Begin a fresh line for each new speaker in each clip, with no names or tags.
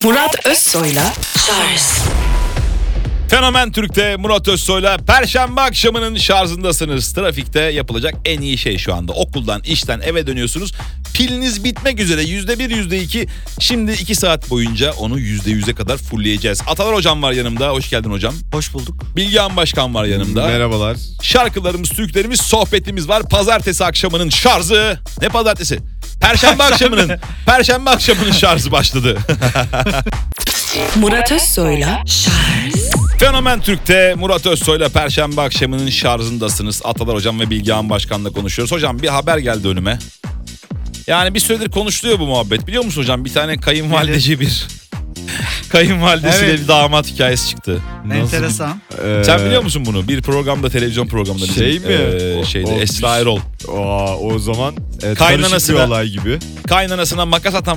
Murat Özsoy'la Şarj.
Fenomen Türk'te Murat Özsoy'la Perşembe akşamının şarjındasınız. Trafikte yapılacak en iyi şey şu anda. Okuldan, işten eve dönüyorsunuz. Piliniz bitmek üzere. %1, %2. Şimdi 2 saat boyunca onu %100'e kadar fullleyeceğiz. Atalar hocam var yanımda. Hoş geldin hocam.
Hoş bulduk.
Bilgehan Başkan var yanımda.
Merhabalar.
Şarkılarımız, türkülerimiz, sohbetimiz var. Pazartesi akşamının şarjı. Ne pazartesi? Perşembe akşamının şarjı başladı.
Murat Özsoy'la Şarj.
Fenomen Türk'te Murat Özsoy'la Perşembe akşamının şarjındasınız. Atalar hocam ve Bilgehan Başkan'la konuşuyoruz. Hocam bir haber geldi önüme. Yani bir süredir konuşuluyor bu muhabbet. Biliyor musun hocam, bir tane kayınvalidesiyle
Evet.
bir damat hikayesi çıktı.
Enteresan.
Sen biliyor musun bunu? Bir programda, televizyon programında. Şeyde Esra Erol.
O zaman
Kaynanası
karışık bir
da-
olay gibi.
Kaynanasına makas atan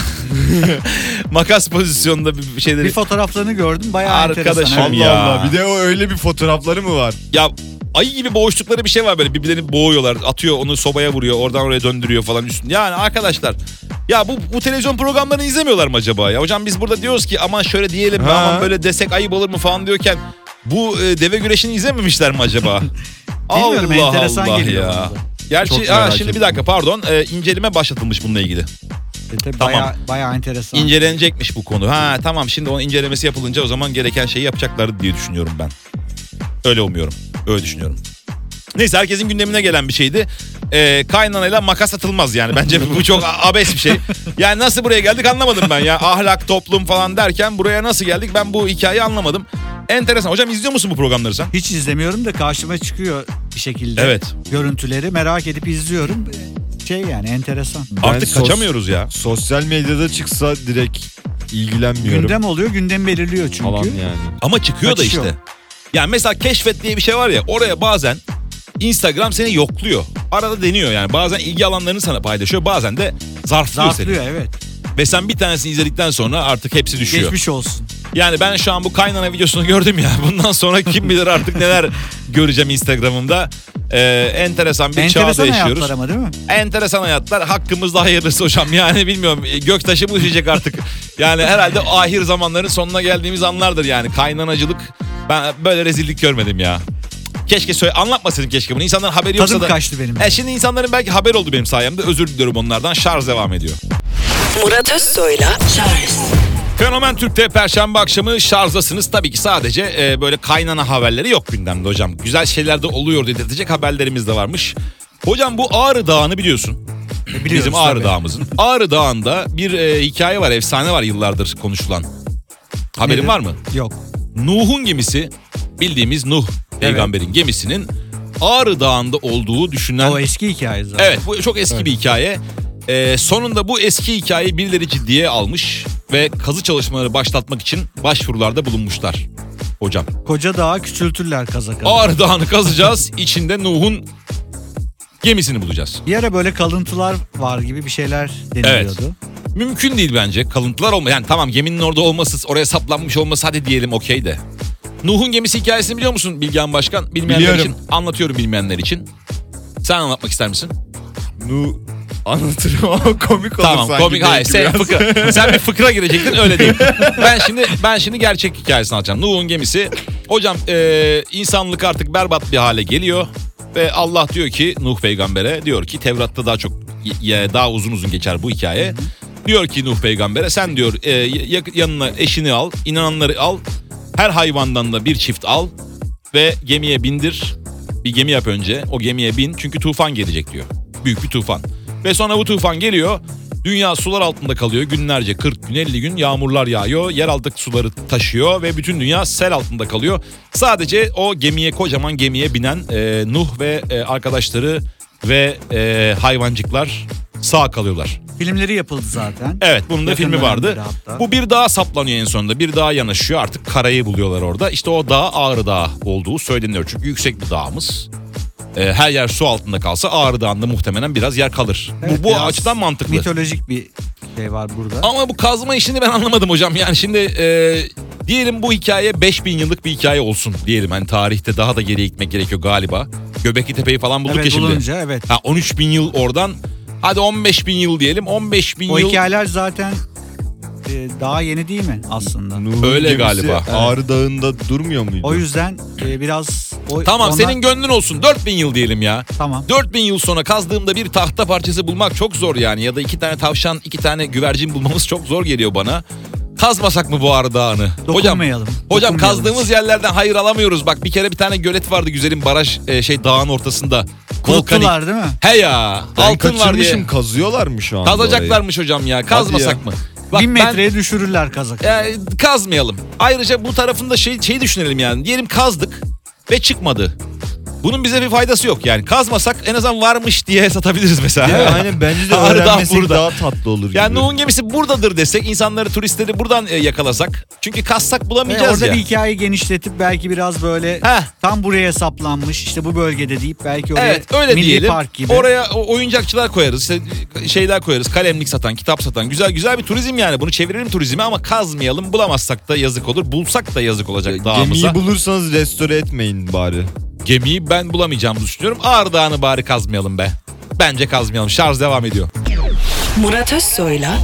makas pozisyonda bir şeyleri.
Bir fotoğraflarını gördüm. Bayağı
Arkadaşım
enteresan. Evet.
ya.
Allah, bir de o öyle bir fotoğrafları mı var?
Ya ayı gibi boğuştukları bir şey var, böyle birbirlerini boğuyorlar, atıyor onu sobaya vuruyor, oradan oraya döndürüyor falan üstüne. Yani arkadaşlar ya bu televizyon programlarını izlemiyorlar mı acaba ya? Hocam biz burada diyoruz ki aman şöyle diyelim mi, aman böyle desek ayıp olur mu falan diyorken bu deve güreşini izlememişler mi acaba?
Bilmiyorum, enteresan
Allah
geliyor
ya.
bana da.
Gerçi
Çok merak
şimdi bir
ettim.
dakika pardon, inceleme başlatılmış bununla ilgili.
Tabii
Tamam.
bayağı enteresan.
İncelenecekmiş bu konu. Tamam, şimdi onun incelemesi yapılınca o zaman gereken şeyi yapacaklar diye düşünüyorum ben. Öyle umuyorum. Öyle düşünüyorum. Neyse, herkesin gündemine gelen bir şeydi. Kaynanayla makas atılmaz yani. Bence bu çok abes bir şey. Yani nasıl buraya geldik anlamadım ben ya. Ahlak, toplum falan derken buraya nasıl geldik, ben bu hikayeyi anlamadım. Enteresan. Hocam izliyor musun bu programları sen?
Hiç izlemiyorum da karşıma çıkıyor bir şekilde.
Evet.
Görüntüleri merak edip izliyorum. Yani enteresan.
Artık kaçamıyoruz ya.
Sosyal medyada çıksa direkt ilgilenmiyorum.
Gündem oluyor, gündem belirliyor çünkü.
falan yani.
Ama çıkıyor
Kaçışıyor.
da işte. Yani mesela keşfet diye bir şey var ya, oraya bazen Instagram seni yokluyor. Arada deniyor yani. Bazen ilgi alanlarını sana paylaşıyor, bazen de zarflıyor seni.
Zarflıyor, evet.
Ve sen bir tanesini izledikten sonra artık hepsi düşüyor.
Geçmiş olsun.
Yani ben şu an bu kaynana videosunu gördüm ya. Bundan sonra kim bilir artık neler göreceğim Instagram'ımda. Enteresan bir çağda
Enteresan
yaşıyoruz.
hayatlar ama değil mi?
Enteresan hayatlar. Hakkımızda hayırlısı hocam. Yani bilmiyorum, göktaşı mı düşecek artık? Yani herhalde ahir zamanların sonuna geldiğimiz anlardır yani. Kaynanacılık, ben böyle rezillik görmedim ya. Keşke anlatmasaydım keşke bunu. İnsanların haberi yoksa
Tadım
da.
kaçtı benim.
Şimdi insanların belki haber oldu benim sayemde. Özür diliyorum onlardan. Şarj devam ediyor.
Murat Özsoy'la Şarj.
Fenomen Türk'te Perşembe akşamı şarjdasınız. Tabii ki sadece böyle kaynana haberleri yok gündemde hocam. Güzel şeyler de oluyor dedirtecek haberlerimiz de varmış. Hocam bu Ağrı Dağı'nı biliyorsun.
Biliyoruz
Bizim Ağrı
tabii.
Dağı'mızın. Ağrı Dağı'nda bir hikaye var, efsane var, yıllardır konuşulan. Haberin
Nedir?
var mı?
Yok.
Nuh'un gemisi, bildiğimiz Nuh peygamberin gemisinin Ağrı Dağı'nda olduğu düşünülen...
O eski hikaye zaten.
Evet, bu çok eski bir hikaye. Sonunda bu eski hikayeyi birileri ciddiye almış ve kazı çalışmaları başlatmak için başvurularda bulunmuşlar hocam.
Koca dağı küçültürler kaza kaza.
Ağrı Dağı'nı kazacağız, içinde Nuh'un gemisini bulacağız.
Bir ara böyle kalıntılar var gibi bir şeyler deniliyordu.
Mümkün değil bence, kalıntılar olma. Yani tamam, geminin orada olması, oraya saplanmış olması hadi diyelim okey de. Nuh'un gemisi hikayesini biliyor musun Bilgehan Başkan? Bilmeyenler
Biliyorum.
için anlatıyorum, bilmeyenler için. Sen anlatmak ister misin?
Anlatırım ama komik olur
Tamam,
sanki.
komik. Hayır, sen bir fıkra girecektin, öyle değil. Ben şimdi gerçek hikayesini anlatacağım. Nuh'un gemisi. Hocam insanlık artık berbat bir hale geliyor ve Allah diyor ki Nuh peygambere, diyor ki Tevrat'ta daha çok daha uzun geçer bu hikaye. Diyor ki Nuh peygambere, sen diyor yanına eşini al, inananları al, her hayvandan da bir çift al ve gemiye bindir. Bir gemi yap önce, o gemiye bin, çünkü tufan gelecek diyor. Büyük bir tufan. Ve sonra bu tufan geliyor. Dünya sular altında kalıyor. Günlerce, 40 gün, 50 gün yağmurlar yağıyor. Yeraltı suları taşıyor ve bütün dünya sel altında kalıyor. Sadece o gemiye, kocaman gemiye binen Nuh ve arkadaşları ve hayvancıklar sağ kalıyorlar.
Filmleri yapıldı zaten.
Evet, bunun da
Yakın
filmi vardı.
dönemleri hatta.
Bu bir dağa saplanıyor en sonunda. Bir dağa yanaşıyor. Artık karayı buluyorlar orada. İşte o dağ Ağrı Dağı olduğu söyleniyor. Çünkü yüksek bir dağımız. Her yer su altında kalsa Ağrı Dağı'nda muhtemelen biraz yer kalır.
Evet,
bu
biraz
açıdan mantıklı.
Mitolojik bir şey var burada.
Ama bu kazma işini ben anlamadım hocam. Yani şimdi diyelim bu hikaye 5000 yıllık bir hikaye olsun diyelim. Hani tarihte daha da geriye gitmek gerekiyor galiba. Göbekli Tepe'yi falan bulduk
Evet,
ya şimdi.
bulunca evet.
13 bin yıl oradan. Hadi 15 bin yıl diyelim. 15 bin
O
yıl.
hikayeler zaten daha yeni değil mi aslında?
Nuh'un
Öyle
gemisi
galiba.
Ağrı Dağı'nda durmuyor muydu?
O yüzden biraz...
Tamam
onlar-
senin gönlün olsun. 4000 yıl diyelim ya.
Tamam.
4000 yıl sonra kazdığımda bir tahta parçası bulmak çok zor yani. Ya da 2 tane tavşan, 2 tane güvercin bulmamız çok zor geliyor bana. Kazmasak mı bu Ağrı Dağı'nı?
Dokunmayalım.
Hocam
Dokunmayalım
kazdığımız
hiç.
yerlerden hayır alamıyoruz. Bak bir kere bir tane gölet vardı güzelim baraj dağın ortasında.
Kuruttular değil mi?
He ya.
Ben
altın var diye.
kaçırmışım, kazıyorlar mı şu anda
Kazacaklarmış hocam ya. Kazmasak
ya.
mı? Bak
1000
ben-
metreye düşürürler kazak.
kazmayalım. Ayrıca bu tarafında şey düşünelim yani. Diyelim kazdık ve çıkmadı. Bunun bize bir faydası yok yani. Kazmasak en azından varmış diye satabiliriz mesela.
orayı? Ya aynen, bence de
Ağrı Dağı
öğrenmesek
burada.
daha tatlı olur gibi.
Yani Nuh'un gemisi buradadır desek, insanları, turistleri buradan yakalasak. Çünkü kazsak
Ve
bulamayacağız
orada
ya.
bir hikayeyi genişletip belki biraz böyle
Heh.
tam buraya saplanmış işte bu bölgede deyip belki oraya
Evet öyle
milli
diyelim.
park gibi.
Oraya oyuncakçılar koyarız. İşte şeyler koyarız. Kalemlik satan, kitap satan. Güzel bir turizm yani. Bunu çevirelim turizme ama kazmayalım. Bulamazsak da yazık olur. Bulsak da yazık olacak dağımıza.
Gemiyi bulursanız restore etmeyin bari.
Gemiyi ben bulamayacağımızı düşünüyorum. Ağrı Dağı'nı bari kazmayalım be. Bence kazmayalım. Şarj devam ediyor.
Murat Özsoy'la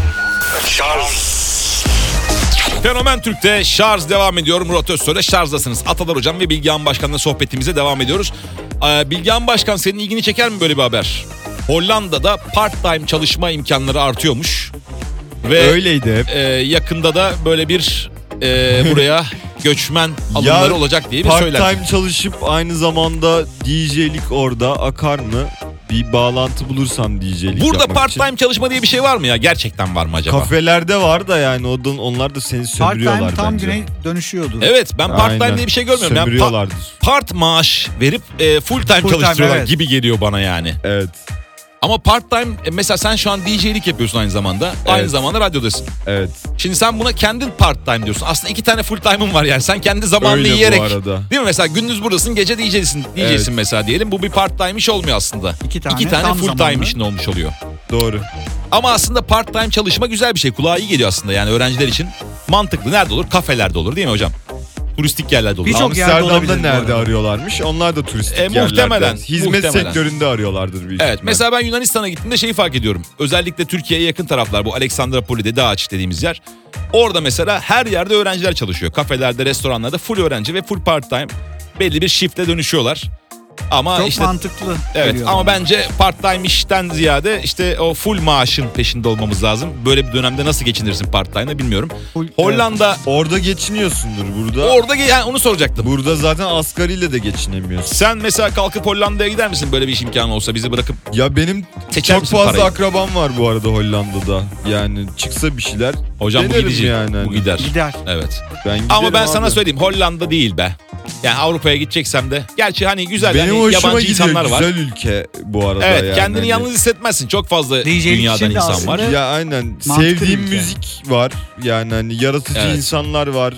Fenomen Türk'te şarj devam ediyor. Murat Özsoy'la şarjdasınız. Atalar Hocam ve Bilgehan Başkan'la sohbetimize devam ediyoruz. Bilgehan Başkan, senin ilgini çeker mi böyle bir haber? Hollanda'da part-time çalışma imkanları artıyormuş. Ve
Öyleydi hep.
yakında da böyle bir buraya göçmen alımları olacak diye bir söylenti.
Part-time çalışıp aynı zamanda DJ'lik orada akar mı? Bir bağlantı bulursam DJ'lik
Burada
yapmak için.
part-time çalışma diye bir şey var mı ya? Gerçekten var mı acaba?
Kafelerde var da yani onlar da seni sömürüyorlar
Part-time tam
bence.
güne dönüşüyordu.
Evet, ben part-time
Aynen.
diye bir şey görmüyorum. Yani
Sömürüyorlardır.
part maaş verip full time
Full time,
çalıştırıyorlar
evet.
gibi geliyor bana yani.
Evet.
Ama part time mesela sen şu an DJ'lik yapıyorsun aynı zamanda. Aynı zamanda radyodasın.
Evet.
Şimdi sen buna kendin part time diyorsun. Aslında 2 tane full time'ın var yani. Sen kendi zamanını
Öyle bu
yiyerek.
arada.
Değil mi? Mesela gündüz buradasın, gece DJ'sin
Evet.
mesela diyelim. Bu bir part time iş olmuyor aslında.
İki tane
İki tane
tam
full time
zamanlı.
işin olmuş oluyor.
Doğru.
Ama aslında part time çalışma güzel bir şey. Kulağa iyi geliyor aslında yani öğrenciler için. Mantıklı. Nerede olur? Kafelerde olur değil mi hocam? Turistik yerlerde olur.
Birçok yerde
Amsterdam'da
olabilir bu
nerede
arada.
arıyorlarmış? Onlar da turistik yerlerde.
Muhtemelen,
Hizmet
muhtemelen.
sektöründe arıyorlardır büyük
Evet,
ihtimal.
mesela ben Yunanistan'a gittiğimde şeyi fark ediyorum. Özellikle Türkiye'ye yakın taraflar, bu Aleksandropoli, Dede-Ağaç dediğimiz yer. Orada mesela her yerde öğrenciler çalışıyor. Kafelerde, restoranlarda full öğrenci ve full part time. Belli bir shift'e dönüşüyorlar. Ama
Çok
işte
mantıklı.
evet,
geliyor
ama
bana.
bence part time işten ziyade işte o full maaşın peşinde olmamız lazım. Böyle bir dönemde nasıl geçinirsin part time'da bilmiyorum.
Full-
Hollanda
Orada geçiniyorsundur burada.
orada yani onu soracaktım.
Burada zaten asgariyle de geçinemiyorsun.
Sen mesela kalkıp Hollanda'ya gider misin böyle bir iş imkanı olsa, bizi bırakıp?
Ya benim
Seçer
çok
misin
fazla
parayı?
akrabam var bu arada Hollanda'da. Yani çıksa bir şeyler
Hocam bu
denerim
gidici.
yani.
Bu gider.
Gider.
Evet.
Ben
Ama
giderim
ben sana
abi.
söyleyeyim, Hollanda değil be. Yani Avrupa'ya gideceksem de. Gerçi hani güzel
Benim
hani
hoşuma
yabancı
gidiyor.
insanlar var.
Güzel ülke bu arada
Evet,
yani.
kendini
Hani-
yalnız hissetmezsin. Çok fazla
DJ'lik
dünyadan
için de
insan
aslında-
var.
Ya aynen.
Mantıklı
Sevdiğim
ülke.
müzik var. Yani hani yaratıcı
Evet.
insanlar var.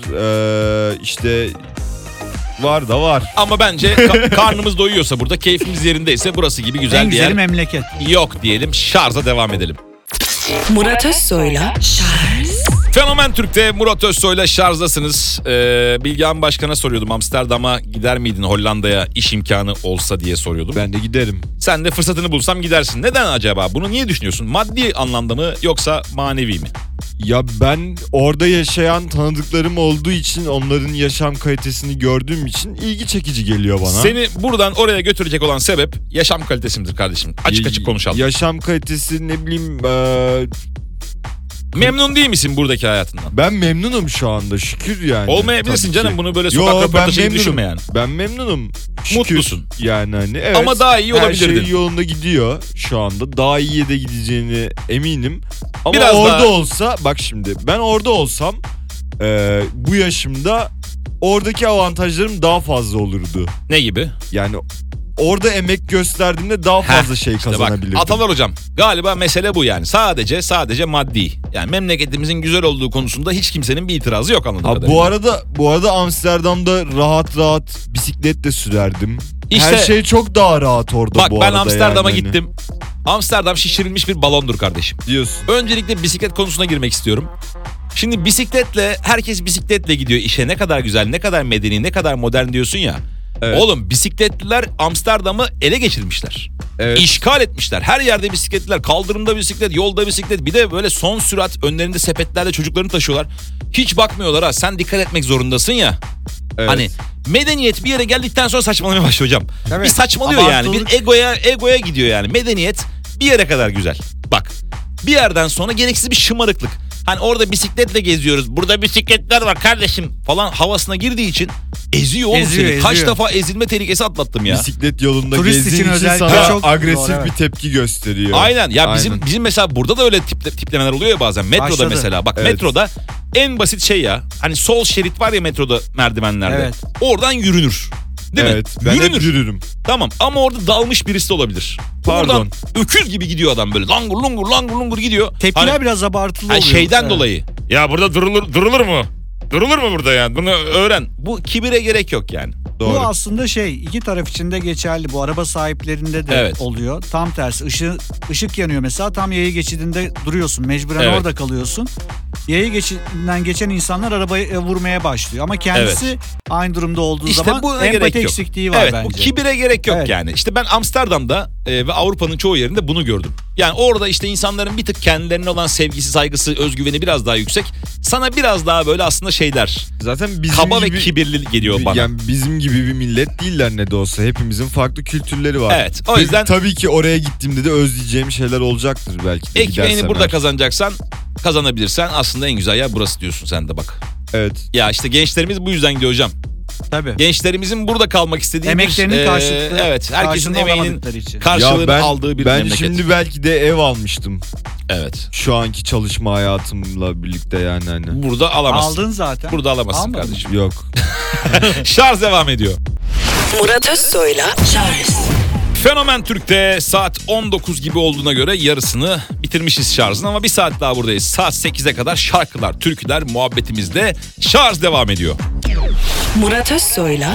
İşte var da var.
Ama bence karnımız doyuyorsa, burada keyfimiz yerindeyse burası gibi güzel
En
bir
güzeli
yer
memleket.
yok diyelim. Şarja devam edelim.
Murat Özsoy'la
Fenomen Türk'te Murat Özsoy'la şarjdasınız. Bilgehan Başkan'a soruyordum. Amsterdam'a gider miydin, Hollanda'ya iş imkanı olsa diye soruyordum.
Ben de giderim.
Sen de fırsatını bulsam gidersin. Neden acaba? Bunu niye düşünüyorsun? Maddi anlamda mı yoksa manevi mi?
Ya ben orada yaşayan tanıdıklarım olduğu için, onların yaşam kalitesini gördüğüm için ilgi çekici geliyor bana.
Seni buradan oraya götürecek olan sebep yaşam kalitesi midir kardeşim? Açık açık konuşalım.
Yaşam kalitesi, ne bileyim,
Memnun değil misin buradaki hayatından?
ben memnunum şu anda şükür yani.
Olmayabilirsin
Tabii
canım,
ki.
bunu böyle
Yo,
sokak
ben
röportajı gibi
memnunum.
düşünme yani.
Ben memnunum. Şükür.
Mutlusun.
Yani hani evet.
Ama daha iyi
Her
olabilirdin.
şey yolunda gidiyor şu anda. Daha iyiye de gideceğini eminim. Ama
Biraz
orada
daha-
olsa, bak şimdi ben orada olsam bu yaşımda oradaki avantajlarım daha fazla olurdu.
Ne gibi?
Yani orada emek gösterdiğimde daha fazla şey
İşte bak,
kazanabilirdim.
Atalar Hocam, galiba mesele bu yani. Sadece maddi. Yani memleketimizin güzel olduğu konusunda hiç kimsenin bir itirazı yok anladığım
Ha,
kadarıyla.
bu arada Amsterdam'da rahat bisiklet de sürerdim.
İşte-
Her şey çok daha rahat orada
Bak
bu
ben
arada
Amsterdam'a
yani.
gittim. Amsterdam şişirilmiş bir balondur kardeşim.
Diyorsun.
Öncelikle bisiklet konusuna girmek istiyorum. Şimdi herkes bisikletle gidiyor işe. Ne kadar güzel, ne kadar medeni, ne kadar modern diyorsun ya.
Evet.
Oğlum bisikletliler Amsterdam'ı ele geçirmişler.
Evet.
İşgal etmişler. Her yerde bisikletler, kaldırımda bisiklet, yolda bisiklet. Bir de böyle son sürat önlerinde sepetlerle çocuklarını taşıyorlar. Hiç bakmıyorlar ha. Sen dikkat etmek zorundasın ya.
Evet.
Hani medeniyet bir yere geldikten sonra saçmalamaya başlıyor hocam.
Tabii.
Bir saçmalıyor yani.
Abartıldık.
Bir egoya gidiyor yani. Medeniyet bir yere kadar güzel. Bak. Bir yerden sonra gereksiz bir şımarıklık. Hani orada bisikletle geziyoruz. Burada bisikletler var kardeşim falan havasına girdiği için eziyor oğlum
Eziyor,
seni. Kaç
eziyor.
defa ezilme tehlikesi atlattım ya.
Bisiklet yolunda
Turist için
gezdiğin için
özellikle
sana
çok
agresif
doğru, evet.
bir tepki gösteriyor.
Aynen. Ya
Aynen.
bizim mesela burada da öyle tiplemeler oluyor ya bazen. Metroda
Başladı.
mesela. Bak
Evet.
metroda en basit şey ya. Hani sol şerit var ya metroda merdivenlerde.
Evet.
Oradan yürünür. Değil
Evet,
mi?
ben hep
Yürünür.
yürürüm.
Tamam ama orada dalmış birisi de olabilir.
Pardon.
Oradan öküz gibi gidiyor adam böyle. Langur lungur langur lungur gidiyor.
Tepkiler
Hani-
biraz abartılı
hani
oluyor.
şeyden
Evet.
dolayı. Ya burada durulur mu? Durulur mu burada yani? Bunu öğren. Bu kibire gerek yok yani.
Bu
Doğru.
aslında iki taraf için de geçerli. Bu araba sahiplerinde de
Evet.
oluyor. Tam tersi ışık yanıyor mesela, tam yaya geçidinde duruyorsun. Mecburen
Evet.
orada kalıyorsun. Yaya geçidinden geçen insanlar arabayı vurmaya başlıyor. Ama kendisi aynı durumda olduğu
İşte
zaman
buna gerek
empati
yok.
eksikliği var
Evet,
bence.
bu kibire gerek yok
Evet.
yani. İşte ben Amsterdam'da ve Avrupa'nın çoğu yerinde bunu gördüm. Yani orada işte insanların bir tık kendilerine olan sevgisi, saygısı, özgüveni biraz daha yüksek. Sana biraz daha böyle aslında şeyler,
Zaten bizim
kaba
gibi,
ve kibirli geliyor bana.
Yani bizim gibi bir millet değiller ne de olsa. Hepimizin farklı kültürleri var.
Evet, o yüzden-
Tabii ki oraya gittiğimde de özleyeceğim şeyler olacaktır belki de.
Ekmeğini
gidersem
burada
eğer.
kazanacaksan, kazanabilirsen aslında en güzel yer burası diyorsun sen de bak.
Evet.
Ya işte gençlerimiz bu yüzden gidiyor hocam.
Tabii.
Gençlerimizin burada kalmak istediği
Emeklerinin
bir...
karşılıklı,
evet, herkesin
karşılığını
emeğinin
alamadıkları için.
karşılığını
Ya
aldığı bir
ben
memleket.
şimdi belki de ev almıştım.
Evet.
Şu anki çalışma hayatımla birlikte yani hani.
Burada alamazsın.
Aldın zaten.
Burada alamazsın
Almadın.
kardeşim.
Yok.
Şarj devam ediyor.
Murat Özsoy'la Charles
Fenomen Türk'te saat 19 gibi olduğuna göre yarısını bitirmişiz şarjın ama bir saat daha buradayız. Saat 8'e kadar şarkılar, türküler muhabbetimizde şarj devam ediyor.
Murat Özsoy'la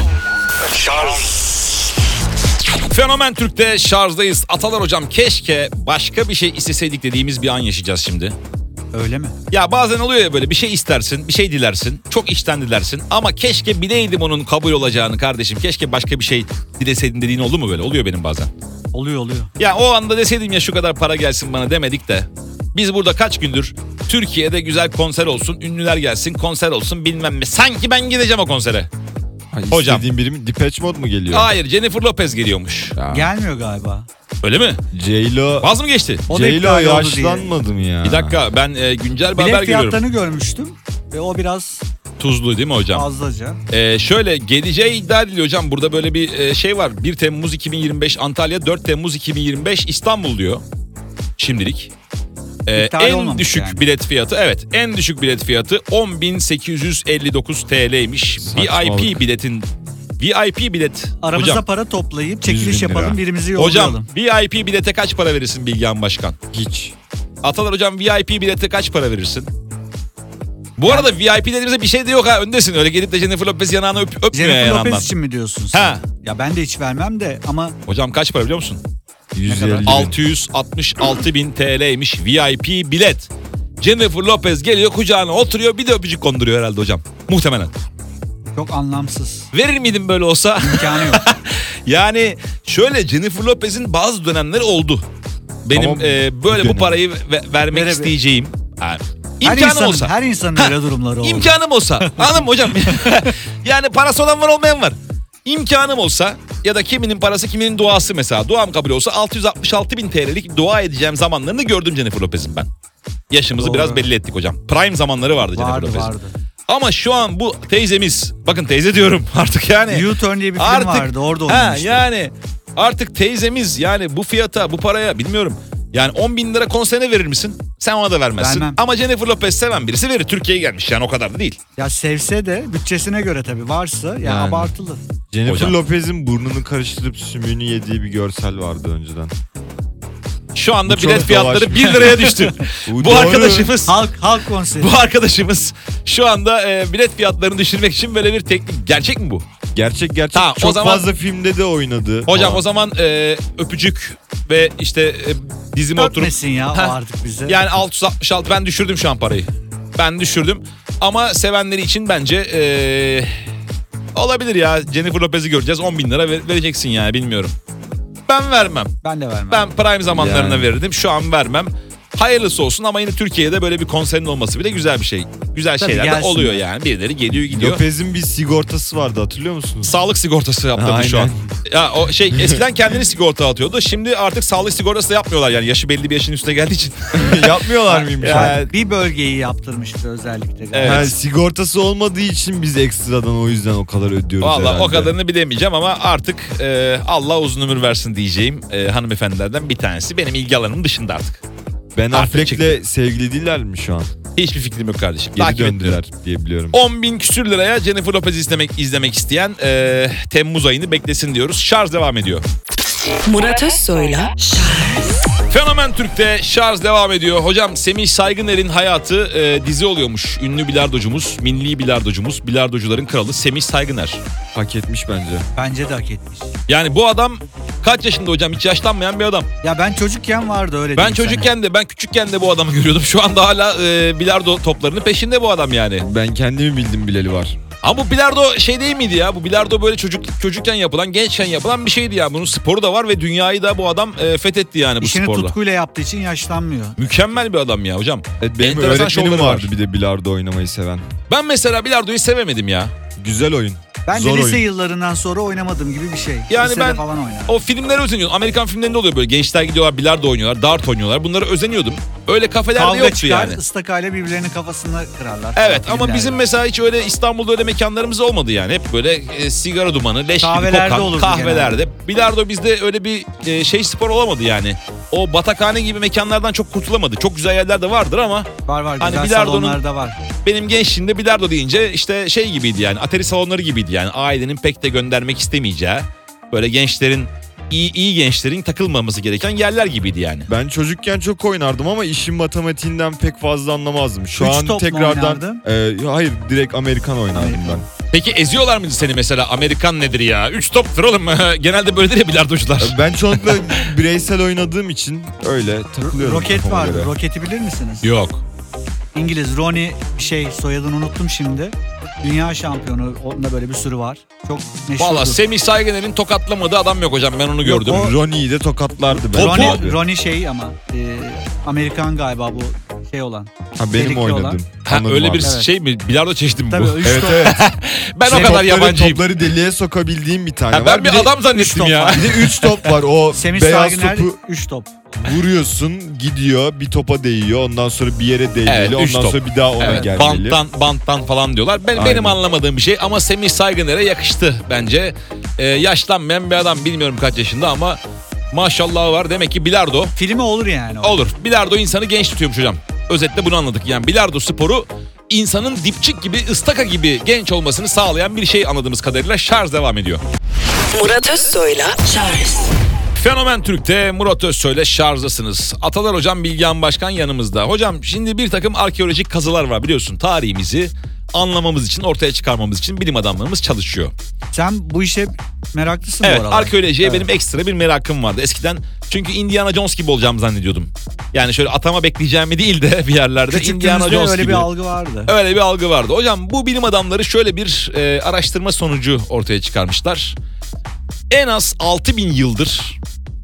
Fenomen Türk'te şarjdayız. Atalar hocam keşke başka bir şey isteseydik dediğimiz bir an yaşayacağız şimdi.
Öyle mi?
Ya bazen oluyor ya böyle bir şey istersin, bir şey dilersin. Çok içten dilersin ama keşke bileydim onun kabul olacağını kardeşim. Keşke başka bir şey dileseydin dediğin oldu mu böyle? Oluyor benim bazen.
Oluyor.
Ya o anda deseydim ya şu kadar para gelsin bana demedik de. Biz burada kaç gündür Türkiye'de güzel konser olsun, ünlüler gelsin, konser olsun bilmem ne. Sanki ben gideceğim o konsere. Hocam.
İstediğin biri mi? Depeche Mode mu geliyor?
Hayır, Jennifer Lopez geliyormuş.
Ya.
Gelmiyor galiba.
Öyle mi?
J-Lo.
Vaz mı geçti?
O da
J-Lo
iptal oldu diye.
yaşlanmadı mı ya?
Bir dakika ben güncel bir haber
Bilet
görüyorum.
fiyatlarını görmüştüm. Ve o biraz
Tuzlu değil mi hocam?
fazlaca.
Şöyle geleceği iddia ediliyor hocam. Burada böyle bir şey var. 1 Temmuz 2025 Antalya, 4 Temmuz 2025 İstanbul diyor. Şimdilik.
İptal
En
olmamış
düşük
yani.
bilet fiyatı, evet, en düşük bilet fiyatı 10.859 TL'ymiş.
Saçmalık.
VIP bilet.
Aramızda
Hocam,
para toplayıp
100 bin
çekiliş
lira.
yapalım, birimizi yollayalım.
hocam VIP bilete kaç para verirsin Bilgehan Başkan?
Hiç.
Atalar hocam VIP bilete kaç para verirsin? Bu arada VIP dediğimizde bir şey de yok ha, öndesin. Öyle gelip de Jennifer Lopez yanağını öpmüyor
Jennifer
yanağından.
Lopez için mi diyorsun sen?
Ha.
Ya ben de hiç vermem de ama
Hocam kaç para biliyor musun?
150 bin.
666 bin TL'ymiş VIP bilet. Jennifer Lopez geliyor kucağına oturuyor, bir de öpücük konduruyor herhalde hocam. Muhtemelen.
çok anlamsız.
Verir miydim böyle olsa?
İmkanı yok.
Yani şöyle Jennifer Lopez'in bazı dönemleri oldu. Benim
Ama
böyle bu
dönem.
parayı vermek
Verebilir.
isteyeceğim. Yani,
Her
imkanım
insanın,
olsa.
her insanın
Ha,
öyle durumları olur.
İmkanım olsa. Anladın mı hocam? Yani parası olan var, olmayan var. İmkanım olsa ya da kiminin parası kiminin duası mesela. Duam kabul olsa 666 bin TL'lik dua edeceğim zamanlarını gördüm Jennifer Lopez'in ben. Yaşımızı
Doğru.
biraz belli ettik hocam. Prime zamanları vardı Jennifer
Vardı
Lopez'in.
vardı.
Ama şu an bu teyzemiz, bakın teyze diyorum artık yani.
U-Turn diye bir film
Artık-
vardı, orada
Ha,
oynamıştı.
yani artık teyzemiz yani bu fiyata, bu paraya bilmiyorum. Yani 10 bin lira konserine verir misin? Sen ona da vermezsin.
Vermem.
Ama Jennifer Lopez seven birisi verir. Türkiye'ye gelmiş yani, o kadar da değil.
Ya sevse de bütçesine göre tabii varsa ya
Yani.
abartılı.
Jennifer
Hocam.
Lopez'in burnunu karıştırıp sümüğünü yediği bir görsel vardı önceden.
Şu anda
Bu çok
bilet fiyatları
dolaşmış.
1 liraya düştü.
Bu
bu
doğru.
arkadaşımız
Halk konseri.
bu arkadaşımız şu anda bilet fiyatlarını düşürmek için böyle bir teknik. Gerçek mi bu?
Gerçek.
Tamam, o
Çok
zaman-
fazla filmde de oynadı.
Hocam
falan.
o zaman öpücük ve işte dizime oturup
Öpmesin ya o
Heh.
artık bize.
yani 666, ben düşürdüm şu an parayı. Ben düşürdüm. Ama sevenleri için bence olabilir ya. Jennifer Lopez'i göreceğiz. 10 bin lira vereceksin yani, bilmiyorum. Ben vermem.
Ben de vermem.
Ben prime zamanlarına
Yani.
verirdim. Şu an vermem. Hayırlısı olsun ama yine Türkiye'de böyle bir konserin olması bile güzel bir şey. Güzel
Tabii
şeyler de
gelsin
oluyor
yani.
yani. Birileri geliyor gidiyor.
Lopez'in bir sigortası vardı, hatırlıyor musunuz?
Sağlık sigortası yaptırdı şu an.
Aynen.
Ya o şey eskiden kendini sigorta atıyordu. Şimdi artık sağlık sigortası da yapmıyorlar yani. Yaşı belli bir yaşın üstüne geldiği için.
Yapmıyorlar mıymış?
Yani bir bölgeyi yaptırmıştı özellikle. galiba.
Evet.
Yani sigortası olmadığı için biz ekstradan o yüzden o kadar ödüyoruz
Vallahi
herhalde.
o kadarını bilemeyeceğim ama artık Allah uzun ömür versin diyeceğim hanımefendilerden bir tanesi. Benim ilgi alanım dışında artık.
Ben
Artık
Affleck'le sevgili değiller mi şu an?
Hiçbir fikrim yok kardeşim.
Geri
Takip
döndüler
etmiyorum.
diye biliyorum.
10.000 küsür liraya Jennifer Lopez izlemek isteyen Temmuz ayını beklesin diyoruz. Şarj devam ediyor.
Murat Özsoy'la
Fenomen Türk'te şarj devam ediyor. Hocam Semih Saygıner'in hayatı dizi oluyormuş. Ünlü bilardocumuz, milli bilardocumuz, bilardocuların kralı Semih Saygıner.
Hak etmiş bence.
Bence de hak etmiş.
Yani bu adam kaç yaşında hocam? Hiç yaşlanmayan bir adam.
Ya ben çocukken vardı öyle
Ben
diyeyim
çocukken de, ben küçükken de bu adamı görüyordum. Şu anda hala bilardo toplarının peşinde bu adam yani.
Ben kendimi bildim bileli var.
Ama bu bilardo şey değil miydi ya? Bu bilardo böyle çocukken yapılan, gençken yapılan bir şeydi ya. Bunun sporu da var ve dünyayı da bu adam fethetti yani bu
İşini
sporda.
tutkuyla yaptığı için yaşlanmıyor.
Mükemmel bir adam ya hocam.
Evet, benim
Enteresan
öğretmenim
şovları
vardı
var.
bir de bilardo oynamayı seven.
Ben mesela bilardoyu sevemedim ya.
Güzel oyun.
Ben
Zor
de lise
oyun.
yıllarından sonra oynamadığım gibi bir şey.
Yani
Lisede
ben
falan oynadım.
o filmlere özeniyorum. Amerikan filmlerinde oluyor böyle. Gençler gidiyorlar, bilardo oynuyorlar, dart oynuyorlar. Bunlara özeniyordum. Öyle kafelerde
Kavga
yoktu
çıkar,
yani.
ıstakayla birbirlerinin kafasını kırarlar. falan
Evet ama
filmlerde.
bizim mesela hiç öyle İstanbul'da öyle mekanlarımız olmadı yani. Hep böyle sigara dumanı, leş gibi
Kahvelerde
kokan
olurdu
kahvelerde. Bilardo bizde öyle bir şey spor olamadı yani. O batakhane gibi mekanlardan çok kurtulamadı. Çok güzel yerler de vardır ama
Var
Hani
güzel
bilardonun-
salonlarda var.
benim gençliğimde bilardo deyince işte şey gibiydi yani. Atari salonları gibiydi yani. Ailenin pek de göndermek istemeyeceği. Böyle gençlerin iyi gençlerin takılmaması gereken yerler gibiydi yani.
Ben çocukken çok oynardım ama işin matematiğinden pek fazla anlamazdım. Şu
Üç
an
top mu
tekrardan
oynardın?
hayır, direkt Amerikan oynardım
Amerikan.
ben.
Peki eziyorlar mıydı seni mesela? Amerikan nedir ya? 3 toptur oğlum. Genelde böyledir ya bilardocular.
Ben çoğunlukla bireysel oynadığım için öyle takılıyorum.
Roket
kafama
vardı.
göre.
Roketi bilir misiniz?
Yok.
İngiliz Ronnie bir şey soyadını unuttum şimdi. Dünya şampiyonu. Onda böyle bir sürü var. Çok meşhurdur.
Valla Semih Saygıner'in tokatlamadığı adam yok hocam. Ben onu gördüm.
o-
Ronnie'yi de tokatlardı ben.
Ronnie şey ama Amerikan galiba bu şey olan.
Ha, benim
delikli
oynadım.
olan.
Ha,
Tanıdım
öyle
abi.
bir
Evet.
şey mi? Bilardo çeşidi mi
Tabii
bu?
3
Evet
top.
evet.
Ben o kadar yabancıyım.
Topları deliğe sokabildiğim bir tane
Ha,
var.
ben bir adam zannettim
top
ya.
var.
Bir de 3 top var. O
Semih
beyaz
Saygıner
topu
3 top.
vuruyorsun, gidiyor, bir topa değiyor. Ondan sonra bir yere değmeli.
Evet, üç
ondan
top.
sonra bir daha ona
Evet,
gelmeli.
banttan falan diyorlar. Benim
Aynen.
anlamadığım bir şey ama Semih Saygıner'e yakıştı bence. Yaşlanmayan bir adam, bilmiyorum kaç yaşında ama maşallah var. Demek ki bilardo
Filmi olur yani. o.
olur. Bilardo insanı genç tutuyormuş hocam. Özetle bunu anladık. Yani bilardo sporu insanın dipçik gibi, ıstaka gibi genç olmasını sağlayan bir şey anladığımız kadarıyla. Şarj devam ediyor.
Murat Özsoy'la Charles
Fenomen Türk'te Murat Özsoy'la şarjdasınız. Atalar hocam, Bilgehan Başkan yanımızda. Hocam şimdi bir takım arkeolojik kazılar var biliyorsun. Tarihimizi anlamamız için, ortaya çıkarmamız için bilim adamlarımız çalışıyor.
Sen bu işe meraklısın bu
Evet,
aralar.
arkeolojiye
Evet.
benim ekstra bir merakım vardı. Eskiden çünkü Indiana Jones gibi olacağımı zannediyordum. Yani şöyle atama bekleyeceğimi değil de bir yerlerde Indiana
Küçüklüğümüzde
Jones
öyle
gibi.
bir algı vardı.
Öyle bir algı vardı. Hocam bu bilim adamları şöyle bir araştırma sonucu ortaya çıkarmışlar. En az 6000 yıldır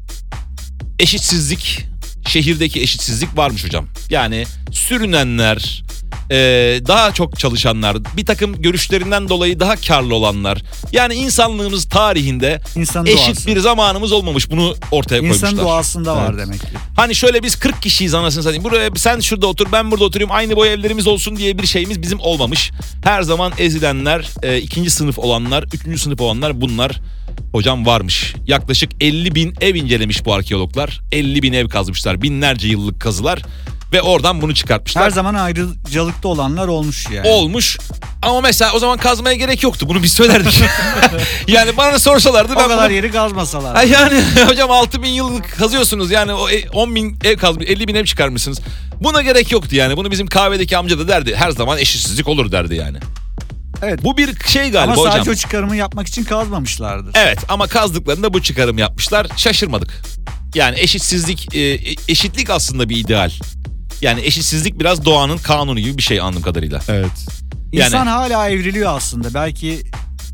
eşitsizlik, şehirdeki eşitsizlik varmış hocam. Yani sürünenler, daha çok çalışanlar, bir takım görüşlerinden dolayı daha karlı olanlar. Yani insanlığımız tarihinde
İnsanın
eşit
doğası.
bir zamanımız olmamış. Bunu ortaya koymuşlar.
İnsanın doğasında var
Evet.
demek ki.
Hani şöyle biz 40 kişiyiz anasını satayım. Buraya sen şurada otur, ben burada oturayım. Aynı boy evlerimiz olsun diye bir şeyimiz bizim olmamış. Her zaman ezilenler, ikinci sınıf olanlar, üçüncü sınıf olanlar, bunlar hocam varmış. Yaklaşık 50.000 ev incelemiş bu arkeologlar. 50.000 ev kazmışlar. Binlerce yıllık kazılar. Ve oradan bunu çıkartmışlar.
Her zaman ayrıcalıkta olanlar olmuş yani.
Olmuş. Ama mesela o zaman kazmaya gerek yoktu. Bunu biz söylerdik. Yani bana sorsalardı
o
ben
kadar
bunu...
yeri kazmasalar.
Ha yani hocam 6.000 yıllık kazıyorsunuz yani o 10.000 ev kazmış, 50.000 ev çıkarmışsınız. Buna gerek yoktu yani. Bunu bizim kahvedeki amca da derdi. Her zaman eşitsizlik olur derdi yani.
Evet.
Bu bir şey galiba
Ama sadece
hocam.
o çıkarımı yapmak için kazmamışlardır.
Evet ama kazdıklarında bu çıkarım yapmışlar. Şaşırmadık. Yani eşitsizlik, eşitlik aslında bir ideal. Yani eşitsizlik biraz doğanın kanunu gibi bir şey anladığım kadarıyla.
Evet.
İnsan
yani-
hala evriliyor aslında. Belki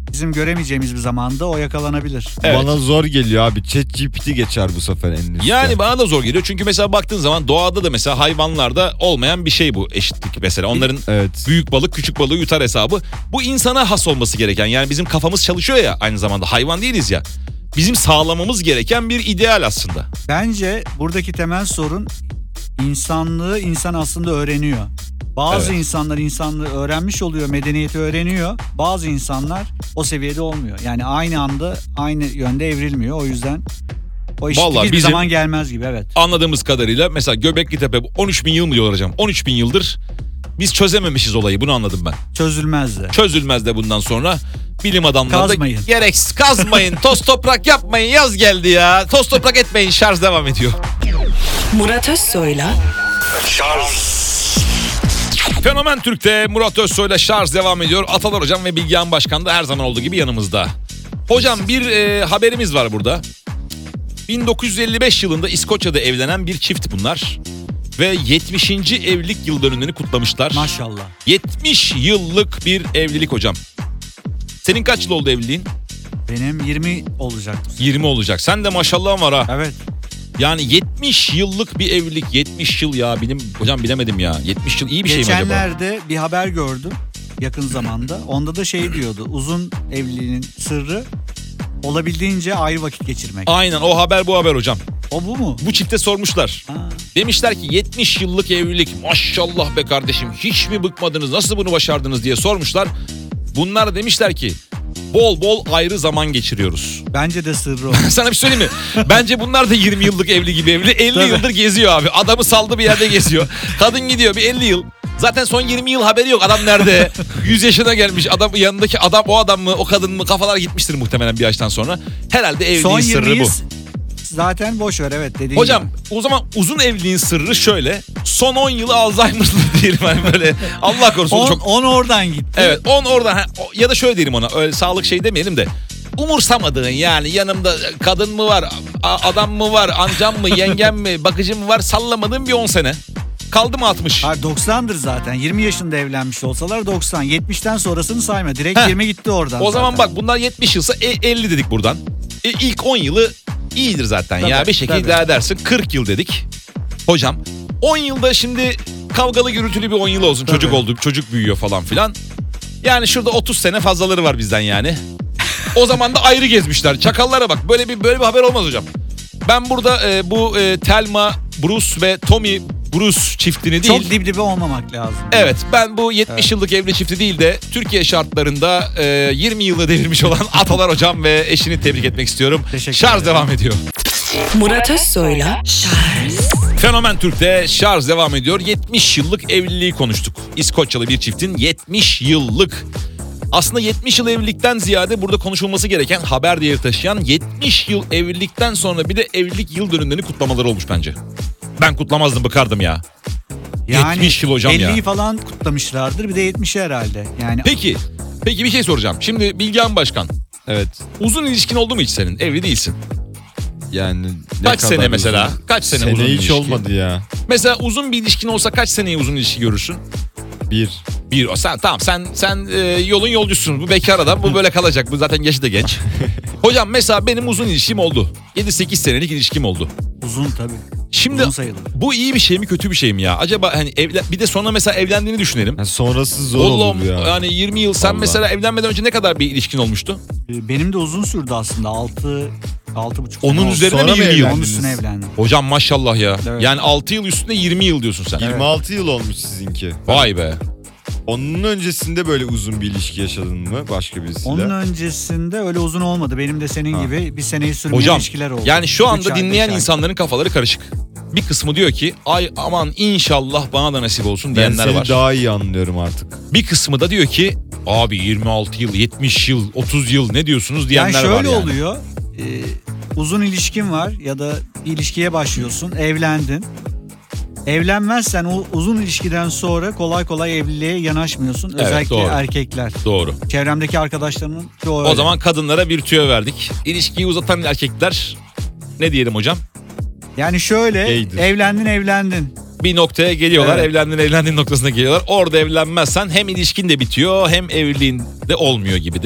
bizim göremeyeceğimiz bir zamanda o yakalanabilir.
Evet.
Bana zor geliyor abi. ChatGPT geçer bu sefer en üstte.
Yani bana da zor geliyor. Çünkü mesela baktığın zaman doğada da mesela hayvanlarda olmayan bir şey bu eşitlik mesela. Onların
Evet.
büyük balık küçük balığı yutar hesabı. Bu insana has olması gereken. Yani bizim kafamız çalışıyor ya aynı zamanda. Hayvan değiliz ya. Bizim sağlamamız gereken bir ideal aslında.
Bence buradaki temel sorun insanlığı insan aslında öğreniyor. Bazı
Evet.
insanlar insanlığı öğrenmiş oluyor, medeniyeti öğreniyor. Bazı insanlar o seviyede olmuyor. Yani aynı anda aynı yönde evrilmiyor. O yüzden o eşitlik
Vallahi
hiçbir
bizim-
zaman gelmez gibi, evet.
Anladığımız kadarıyla mesela Göbekli Tepe 13 bin yıl mı diyorlar hocam? 13 bin yıldır biz çözememişiz olayı, bunu anladım ben.
Çözülmez de.
Çözülmez de bundan sonra. Bilim adamları da
Kazmayın.
gereksiz kazmayın, toz toprak yapmayın, yaz geldi ya. Toz toprak etmeyin, şarj devam ediyor.
Murat Özsoy'la
Fenomen Türk'te Murat Özsoy'la şarj devam ediyor. Atalar Hocam ve Bilgehan Başkan da her zaman olduğu gibi yanımızda. Hocam bir haberimiz var burada. 1955 yılında İskoçya'da evlenen bir çift bunlar. Ve 70. evlilik yıl dönümlerini kutlamışlar.
Maşallah.
70 yıllık bir evlilik hocam. Senin kaç yıl oldu evliliğin?
Benim 20 olacak.
20 olacak. Sen de maşallahın var ha.
Evet.
Yani 70 yıllık bir evlilik. 70 yıl ya. Hocam bilemedim ya. 70 yıl iyi bir şey mi acaba?
Geçenlerde bir haber gördüm yakın zamanda. Onda da şey diyordu. Uzun evliliğin sırrı olabildiğince ayrı vakit geçirmek.
Aynen, o haber bu haber hocam.
O bu mu?
Bu çifte sormuşlar.
Ha.
Demişler ki 70 yıllık evlilik, maşallah be kardeşim, hiç mi bıkmadınız, nasıl bunu başardınız diye sormuşlar. Bunlar demişler ki bol bol ayrı zaman geçiriyoruz.
Bence de sırrı o.
Sana bir söyleyeyim mi? Bence bunlar da 20 yıllık evli gibi evli. 50
Tabii.
yıldır geziyor abi. Adamı saldı bir yerde geziyor. Kadın gidiyor bir 50 yıl. Zaten son 20 yıl haberi yok. Adam nerede? 100 yaşına gelmiş. Adam yanındaki adam o adam mı o kadın mı? Kafalar gitmiştir muhtemelen bir yaştan sonra. Herhalde evliliğin
Son
sırrı
20
bu.
yıl zaten boş ver, evet dediğin
Hocam
gibi.
o zaman uzun evliliğin sırrı şöyle. Son 10 yılı Alzheimer'lı diyelim hani böyle. Allah korusun
10
çok.
oradan gitti.
Evet 10 oradan ya da şöyle diyelim ona, öyle sağlık şey demeyelim de. Umursamadığın, yani yanımda kadın mı var, adam mı var, amcam mı, yengem mi, bakıcım mı var, sallamadığın bir 10 sene. Kaldı mı 60?
Hayır, 90'dır zaten. 20 yaşında evlenmiş olsalar 90. 70'ten sonrasını sayma. Direkt
Heh.
20 gitti oradan.
O zaman
zaten.
bak bunlar 70 yılsa 50 dedik buradan. İlk 10 yılı iyidir zaten ya,
Tabii,
bir şekilde
tabii.
idare edersin. 40 yıl dedik. Hocam 10 yılda şimdi kavgalı gürültülü bir 10 yıl olsun.
Tabii.
Çocuk oldu, çocuk büyüyor falan filan. Yani şurada 30 sene fazlaları var bizden yani. O zaman da ayrı gezmişler. Çakallara bak. Böyle bir haber olmaz hocam. Ben burada bu Thelma Bruce ve Tommy Bruce çiftini değil.
Çok dip dibe olmamak lazım.
Evet, ben bu 70 yıllık evli çifti değil de Türkiye şartlarında 20 yılı devirmiş olan Atalar Hocam ve eşini tebrik etmek istiyorum.
Teşekkür
Şarj
ederim.
devam ediyor.
Murat Özsoy'la
Fenomen Türk'te şarj devam ediyor. 70 yıllık evliliği konuştuk. İskoçyalı bir çiftin 70 yıllık. Aslında 70 yıl evlilikten ziyade burada konuşulması gereken, haber değeri taşıyan 70 yıl evlilikten sonra bir de evlilik yıl dönümlerini kutlamaları olmuş bence. Ben kutlamazdım, bıkardım ya.
Yani
70 yıl hocam ya.
50'yi falan kutlamışlardır. Bir de 70'i herhalde. Yani
Peki bir şey soracağım. Şimdi Bilgehan Başkan,
Evet.
uzun ilişkin oldu mu hiç senin? Evli değilsin.
Yani
Kaç sene mesela? Kaç sene uzun
hiç
ilişki?
olmadı ya.
Mesela uzun bir ilişkin olsa kaç seneyi uzun ilişki görürsün?
Bir.
Sen yolun yolcusun. Bu bekar adam, bu böyle kalacak. Bu zaten yaşı da genç. Hocam mesela benim uzun ilişkim oldu. 7-8 senelik ilişkim oldu.
uzun tabii.
Şimdi
Uzun sayılır.
bu iyi bir şey mi kötü bir şey mi ya? Acaba hani bir de sonra mesela evlendiğini düşünelim.
Yani sonrası zor
Oğlum
olur ya.
yani 20 yıl sen
Vallahi.
mesela evlenmeden önce ne kadar bir ilişkin olmuştu?
Benim de uzun sürdü aslında. 6,5
Onun
sene oldu.
üzerine
Sonra
mi
mı
20 yıl?
Onun
evlendiniz?
üstüne evlendim.
Hocam maşallah ya.
Evet.
Yani 6 yıl üstünde 20 yıl diyorsun sen.
26 yıl olmuş sizinki.
Vay be.
Onun öncesinde böyle uzun bir ilişki yaşadın mı başka birisiyle?
Onun öncesinde öyle uzun olmadı. Benim de senin
Ha.
gibi bir seneyi sürmeyen
Hocam
ilişkiler oldu.
yani şu
3
anda
ay,
dinleyen
5 ay.
insanların kafaları karışık. Bir kısmı diyor ki ay aman inşallah bana da nasip olsun
Ben
diyenler
seni
var.
daha iyi anlıyorum artık.
Bir kısmı da diyor ki abi 26 yıl, 70 yıl, 30 yıl ne diyorsunuz diyenler
Yani
var
şöyle
yani.
oluyor. Uzun ilişkin var ya da bir ilişkiye başlıyorsun, evlendin. Evlenmezsen o uzun ilişkiden sonra kolay kolay evliliğe yanaşmıyorsun.
Evet,
Özellikle
doğru.
erkekler.
Doğru.
Çevremdeki arkadaşlarımın çoğu öyle.
O zaman kadınlara bir tüyo verdik. İlişkiyi uzatan erkekler ne diyelim hocam?
yani şöyle
Gaydir.
evlendin.
Bir noktaya geliyorlar.
Evet.
Evlendiğin noktasına geliyorlar. Orada evlenmezsen hem ilişkin de bitiyor hem evliliğin de olmuyor gibi değil mi?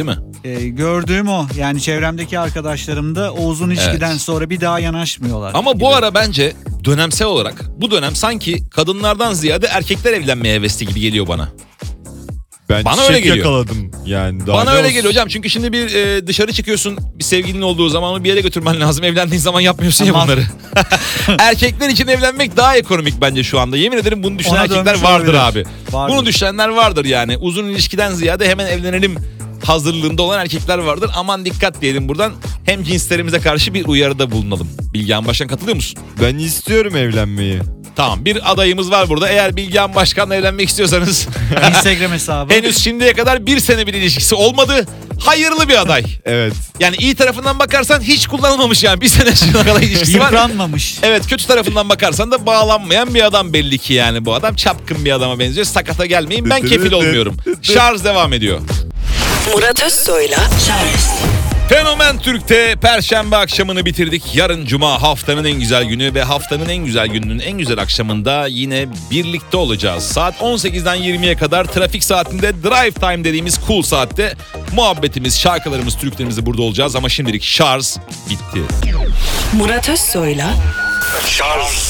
Gördüğüm o. Yani çevremdeki arkadaşlarım da o uzun ilişkiden sonra bir daha yanaşmıyorlar.
Ama bu ara bence dönemsel olarak bu dönem sanki kadınlardan ziyade erkekler evlenmeye hevesli gibi geliyor bana.
Ben
Bana
çiçek
öyle geliyor.
yakaladım yani. Daha
Bana
ne
öyle
olsun?
geliyor hocam. Çünkü şimdi bir dışarı çıkıyorsun, bir sevgilin olduğu zaman bir yere götürmen lazım. Evlendiğin zaman yapmıyorsun ya
Tamam.
bunları. Erkekler için evlenmek daha ekonomik bence şu anda. Yemin ederim bunu düşünen
Ona
erkekler
dönmüş
vardır
olabilir.
abi.
Vardır.
Bunu düşünenler vardır yani. Uzun ilişkiden ziyade hemen evlenelim hazırlığında olan erkekler vardır. Aman dikkat diyelim buradan. Hem cinslerimize karşı bir uyarıda bulunalım. Bilgehan Başkan, katılıyor musun?
Ben istiyorum evlenmeyi.
Tamam, bir adayımız var burada. Eğer Bilgehan Başkan'la evlenmek istiyorsanız
Instagram hesabı.
henüz şimdiye kadar bir sene bir ilişkisi olmadı. Hayırlı bir aday.
Evet.
Yani iyi tarafından bakarsan hiç kullanılmamış yani. Bir sene şuna kadar ilişkisi var.
Yıpranmamış.
Evet, kötü tarafından bakarsan da bağlanmayan bir adam belli ki yani bu adam. Çapkın bir adama benziyor. Sakata gelmeyin, ben kefil olmuyorum. Şarj devam ediyor.
Murat Özsoy'la Charles
Fenomen Türk'te Perşembe akşamını bitirdik. Yarın Cuma, haftanın en güzel günü ve haftanın en güzel gününün en güzel akşamında yine birlikte olacağız. Saat 18'den 20'ye kadar trafik saatinde, drive time dediğimiz cool saatte muhabbetimiz, şarkılarımız, türkülerimizle burada olacağız. Ama şimdilik şarj bitti.
Murat Özsoy'la
Charles